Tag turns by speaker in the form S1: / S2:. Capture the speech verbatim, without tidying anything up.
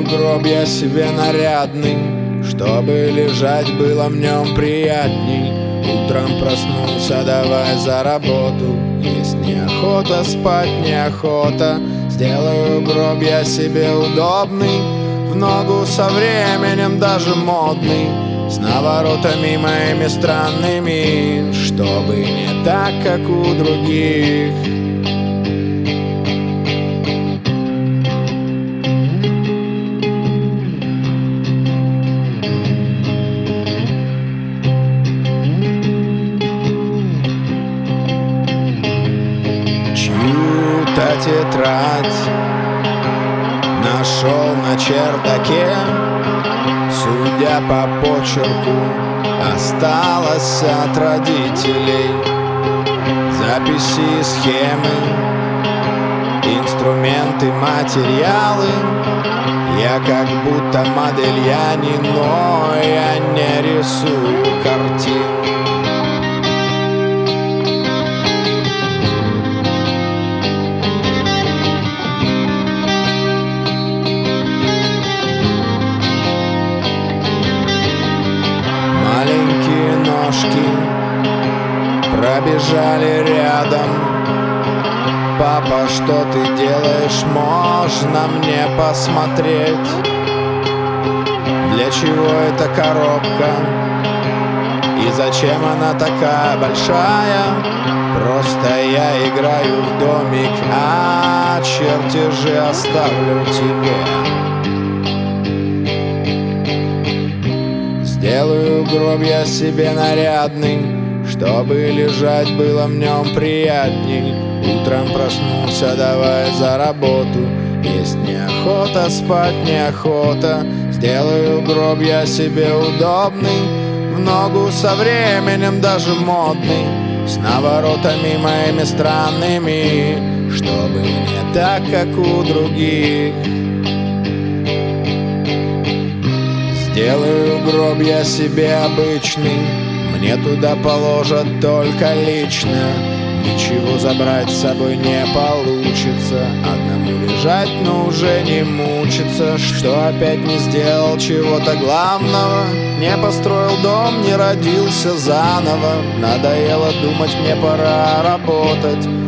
S1: гроб я себе нарядный, чтобы лежать было в нем приятней. Утром проснулся, давай за работу. Есть неохота, спать неохота. Сделаю гроб я себе удобный, в ногу со временем даже модный, с наворотами моими странными, чтобы не так, как у других. Чью-то тетрадь нашел на чердаке, судя по почерку, осталось от родителей. Записи, схемы, инструменты, материалы. Я как будто Модельяни, но я не рисую картин. Маленькие ножки пробежали рядом. Папа, что ты делаешь? Можно мне посмотреть? Для чего эта коробка? И зачем она такая большая? Просто я играю в домик, а чертежи оставлю тебе. Сделаю гроб я себе нарядный, чтобы лежать было в нем приятней. Утром проснулся, давай за работу. Есть неохота, спать неохота. Сделаю гроб я себе удобный, в ногу со временем даже модный, с наворотами моими странными, чтобы не так, как у других. Сделаю гроб я себе обычный, мне туда положат только лично. Ничего забрать с собой не получится, одному лежать, но уже не мучиться. Что опять не сделал чего-то главного, не построил дом, не родился заново. Надоело думать, мне пора работать.